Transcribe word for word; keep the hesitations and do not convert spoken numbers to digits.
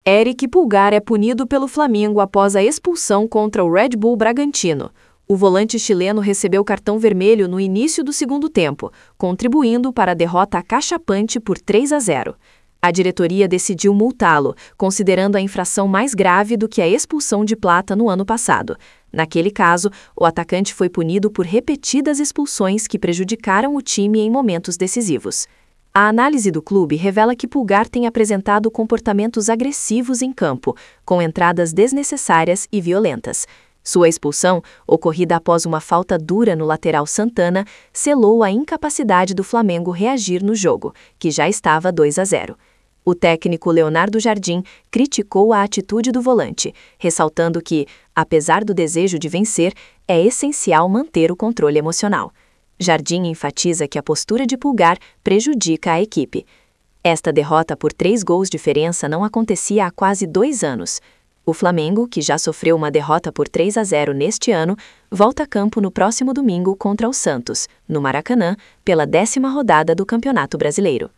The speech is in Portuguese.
Eric Pulgar é punido pelo Flamengo após a expulsão contra o Red Bull Bragantino. O volante chileno recebeu cartão vermelho no início do segundo tempo, contribuindo para a derrota acachapante por três a zero. A diretoria decidiu multá-lo, considerando a infração mais grave do que a expulsão de Plata no ano passado. Naquele caso, o atacante foi punido por repetidas expulsões que prejudicaram o time em momentos decisivos. A análise do clube revela que Pulgar tem apresentado comportamentos agressivos em campo, com entradas desnecessárias e violentas. Sua expulsão, ocorrida após uma falta dura no lateral Santana, selou a incapacidade do Flamengo reagir no jogo, que já estava dois a zero. O técnico Leonardo Jardim criticou a atitude do volante, ressaltando que, apesar do desejo de vencer, é essencial manter o controle emocional. Jardim enfatiza que a postura de Pulgar prejudica a equipe. Esta derrota por três gols de diferença não acontecia há quase dois anos. O Flamengo, que já sofreu uma derrota por três a zero neste ano, volta a campo no próximo domingo contra o Santos, no Maracanã, pela décima rodada do Campeonato Brasileiro.